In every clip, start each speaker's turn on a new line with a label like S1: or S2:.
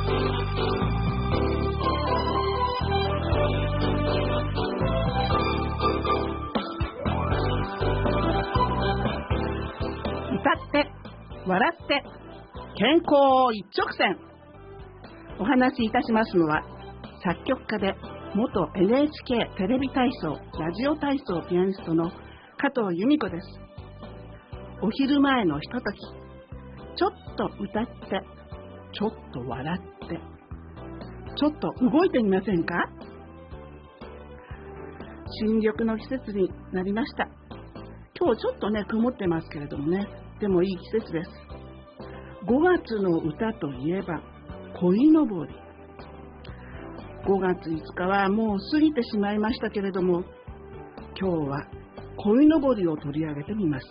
S1: 歌って笑って健康一直線。お話しいたしますのは作曲家で元 NHK テレビ体操ラジオ体操ピアニストの加藤由美子です。お昼前のひととき、ちょっと歌ってちょっと笑ってちょっと動いてみませんか？新緑の季節になりました。今日ちょっとね曇ってますけれどもね、でもいい季節です。5月の歌といえば鯉のぼり。5月5日はもう過ぎてしまいましたけれども、今日は鯉のぼりを取り上げてみます。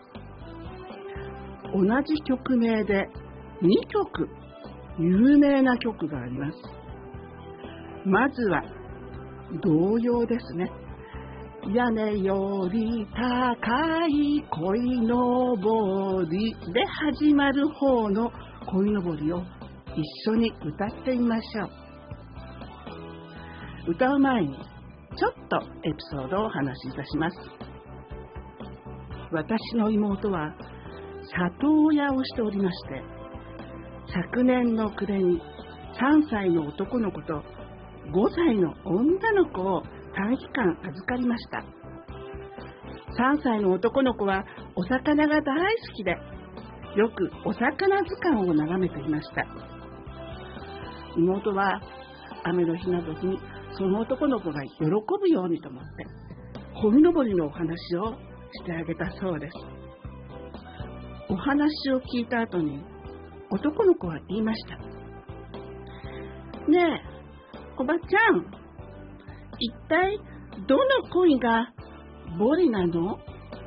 S1: 同じ曲名で2曲有名な曲があります。まずは童謡ですね。屋根より高い鯉のぼりで始まる方の鯉のぼりを一緒に歌ってみましょう。歌う前にちょっとエピソードをお話しいたします。私の妹は里親をしておりまして、昨年の暮れに3歳の男の子と5歳の女の子を短期間預かりました。3歳の男の子はお魚が大好きで、よくお魚図鑑を眺めていました。妹は雨の日などにその男の子が喜ぶようにと思って鯉のぼりのお話をしてあげたそうです。お話を聞いた後に男の子は言いました。ねえおばちゃん、一体どの鯉がボリなの？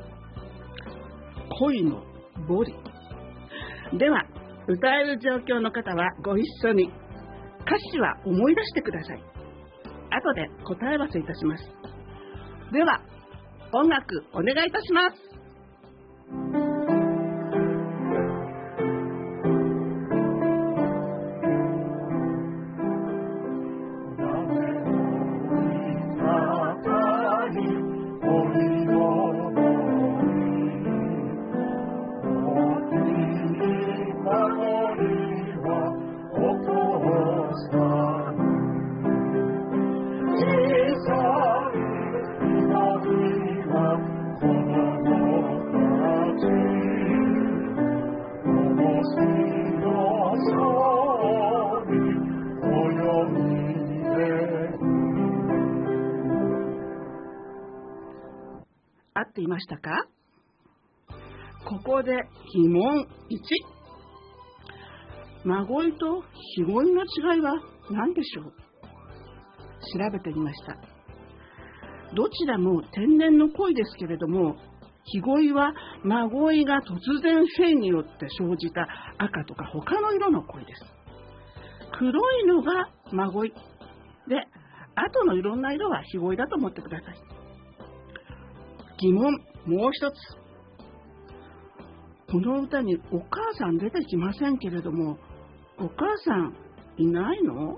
S1: 鯉のボリ。では歌える状況の方はご一緒に歌詞は思い出してください。後で答え合わせいたします。では音楽お願いいたします。合っていましたか？ここで疑問1。真鯉とひごいの違いは何でしょう？調べてみました。どちらも天然の鯉ですけれども、ひごいは真鯉が突然変によって生じた赤とか他の色の鯉です。黒いのが真鯉で、後のいろんな色はひごいだと思ってください。疑問もう一つ。この歌にお母さん出てきませんけれども、お母さんいないの？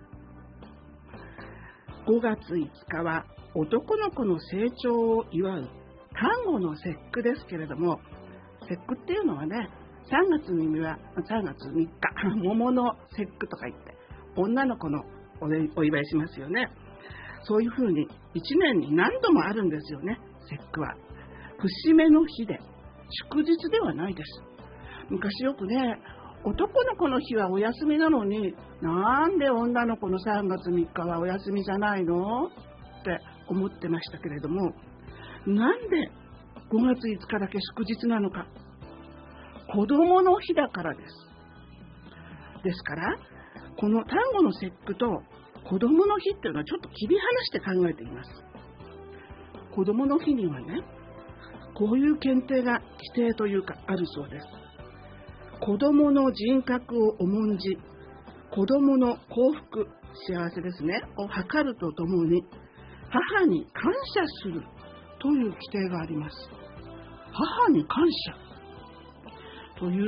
S1: 5 月5日は男の子の成長を祝う端午の節句ですけれども、節句っていうのはね、3月3日桃の節句とか言って女の子のお祝いしますよね。そういうふうに1年に何度もあるんですよね。節句は節目の日で祝日ではないです。昔よくね、男の子の日はお休みなのになんで女の子の3月3日はお休みじゃないのって思ってましたけれども、なんで5月5日だけ祝日なのか。子供の日だからです。ですからこの端午の節句と子供の日っていうのはちょっと切り離して考えています。子供の日にはね、こういう検定が規定というかあるそうです。子供の人格を重んじ、子供の幸福、幸せですねを図るとともに、母に感謝するという規定があります。母に感謝という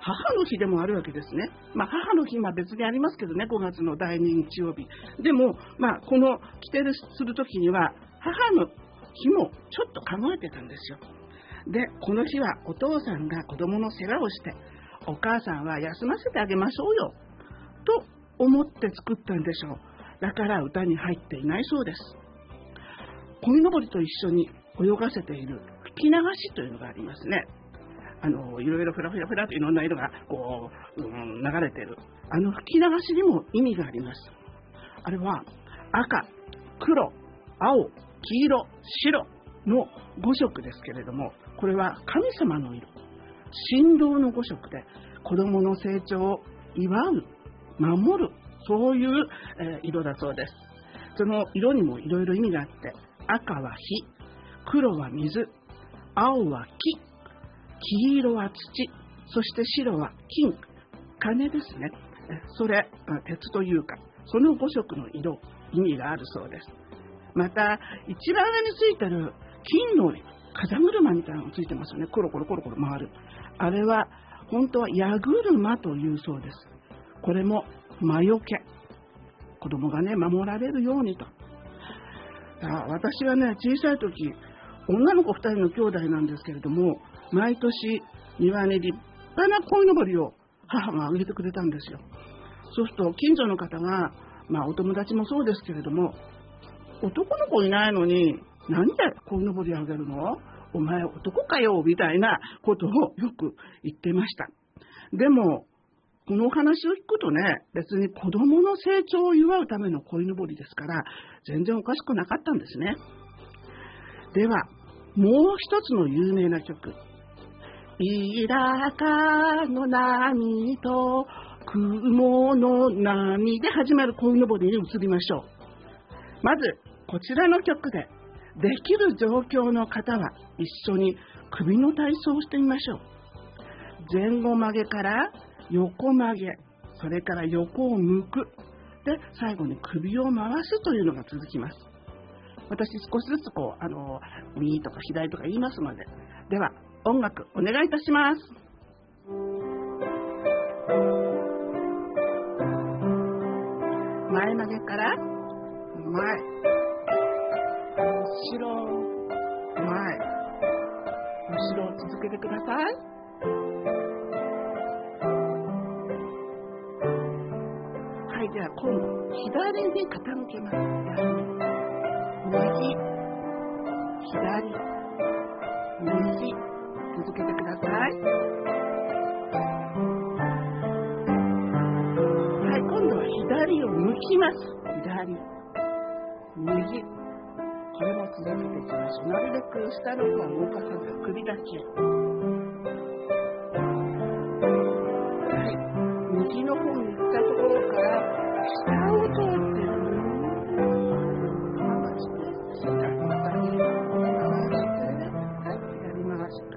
S1: 母の日でもあるわけですね。母の日は別にありますけどね、5月の第2日曜日。でも、この帰省するときには、母の日もちょっと考えてたんですよ。で、この日はお父さんが子供の世話をして、お母さんは休ませてあげましょうよ、と思って作ったんでしょう。だから歌に入っていないそうです。鯉のぼりと一緒に泳がせている吹き流しというのがありますね。いろいろフラフラフラといろんな色が流れている。吹き流しにも意味があります。あれは赤、黒、青、黄色、白の5色ですけれども、これは神様の色、神道の5色で子供の成長を祝う、守る、そういう、色だそうです。その色にもいろいろ意味があって、赤は火、黒は水、青は木、黄色は土、そして白は金、金ですね。それ、鉄というか、その5色の色、意味があるそうです。また、一番上についてる金の風車みたいなのがついてますよね。コロコロコロコロ回る。あれは、本当は矢車というそうです。これも魔除け。子供がね、守られるようにと。私はね、小さい時、女の子2人の兄弟なんですけれども、毎年庭に立派な鯉のぼりを母があげてくれたんですよ。そうすると近所の方が、お友達もそうですけれども、男の子いないのに何で鯉のぼりあげるの？お前男かよみたいなことをよく言ってました。でもこのお話を聞くとね、別に子供の成長を祝うための鯉のぼりですから全然おかしくなかったんですね。ではもう一つの有名な曲、イラカの波と雲の波で始まる鯉のぼりに移りましょう。まずこちらの曲でできる状況の方は一緒に首の体操をしてみましょう。前後曲げから横曲げ、それから横を向くで最後に首を回すというのが続きます。私少しずつ右とか左とか言いますので、では音楽お願いいたします。前曲げから前、後ろ、前、後ろ続けてください。はい、では今度左に傾けます。右、左、右、続けてください。はい、今度は左を向きます。左、右、これも続けていきましょう。なるべく下の方は動かさず首だけ。はい、右の方に行ったところから下を通ってる。回して、左回して、はい、左回して。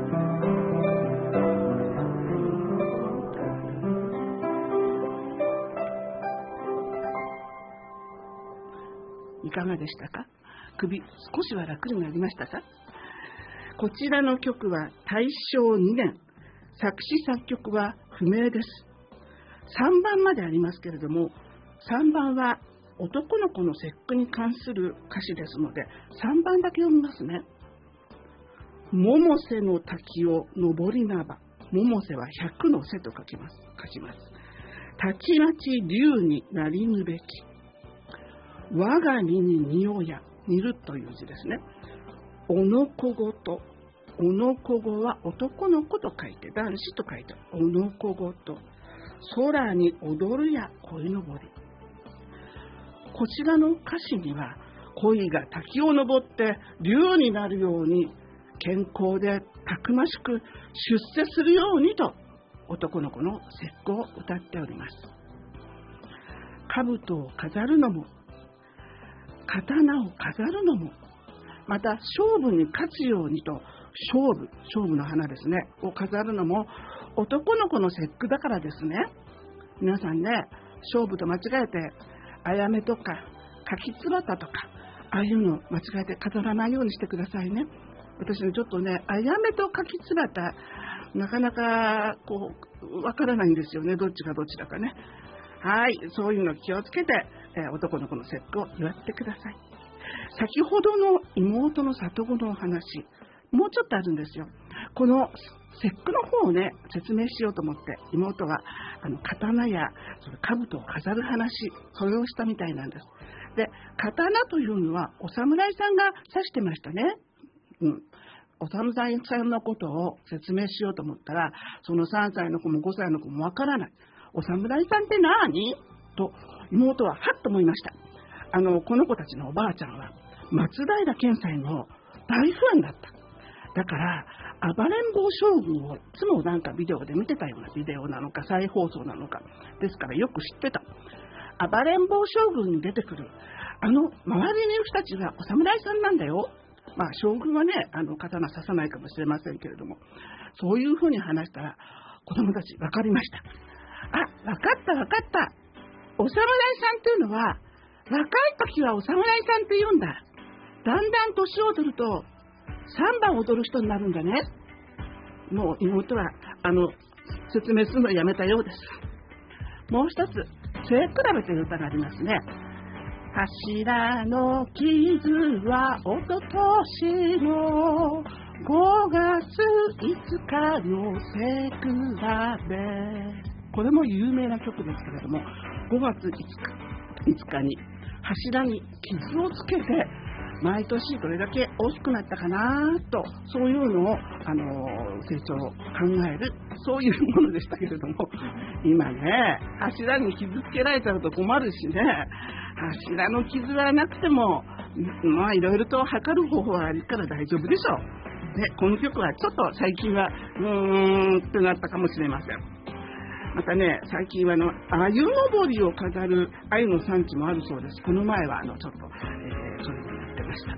S1: いかがでしたか？首少しは楽になりましたか？こちらの曲は大正2年、作詞作曲は不明です。3番までありますけれども、3番は男の子の節句に関する歌詞ですので、3番だけ読みますね。百瀬の滝を登りなば、百瀬は100の瀬と書きます。たちまち竜になりぬべき。我が身に似おや、似るという字ですね。おのこごと、おのこごは男の子と書いて、男子と書いて、おのこごと、空に踊るや鯉のぼり。こちらの歌詞には、鯉が滝を登って竜になるように、健康でたくましく出世するようにと、男の子の節句を歌っております。兜を飾るのも、刀を飾るのも、また勝負に勝つようにと勝負の花ですねを飾るのも男の子の節句だからですね。皆さんね、勝負と間違えてあやめとか柿つばたとかああいうの間違えて飾らないようにしてくださいね。私ね、ちょっとね、あやめと柿つばたなかなかわからないんですよね、どっちがどっちだかね。はい、そういうの気をつけて、男の子の節句を祝ってください。先ほどの妹の里子のお話、もうちょっとあるんですよ。この節句の方をね、説明しようと思って、妹は刀や兜を飾る話、それをしたみたいなんです。で、刀というのはお侍さんが指してましたね。お侍さんのことを説明しようと思ったら、その3歳の子も5歳の子もわからない。お侍さんって何？と妹ははっと思いました。この子たちのおばあちゃんは松平健斎の大ファンだった。だから暴れん坊将軍をいつもなんかビデオで見てたような、ビデオなのか再放送なのかですからよく知ってた。暴れん坊将軍に出てくる周りにいる人たちがお侍さんなんだよ。将軍はね、刀刺さないかもしれませんけれども、そういうふうに話したら子供たち分かりました。分かった。お侍さんっていうのは若い時はお侍さんって言うんだ。だんだん年を取るとサンバを踊る人になるんだね。もう妹は説明するのをやめたようです。もう一つ、背比べという歌がありますね。柱の傷はおととしの5月5日の背比べ。これも有名な曲ですけれども、5月5日に柱に傷をつけて毎年どれだけ大きくなったかなと、そういうのを成長を考える、そういうものでしたけれども、今ね、柱に傷つけられちゃうと困るしね、柱の傷はなくてもいろいろと測る方法はあるから大丈夫でしょう。で、この曲はちょっと最近はってなったかもしれません。またね、最近は鮎登りを飾る鮎の産地もあるそうです。この前はちょっと、そういうのをやってました。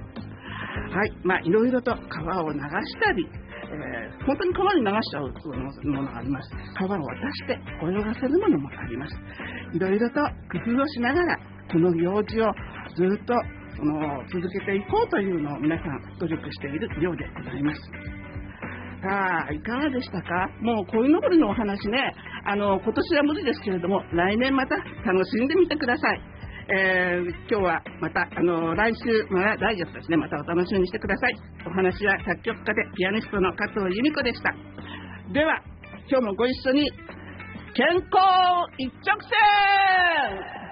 S1: はい、いろいろと川を流したり、本当に川に流しちゃうものがあります。川を渡して泳がせるものもあります。いろいろと工夫をしながらこの行事をずっと続けていこうというのを皆さん努力しているようでございます。いかがでしたか？もう鯉のぼりのお話ね、今年は無理ですけれども、来年また楽しんでみてください。今日はまた来月ですね、またお楽しみにしてください。お話は作曲家でピアニストの加藤由美子でした。では今日もご一緒に健康一直線。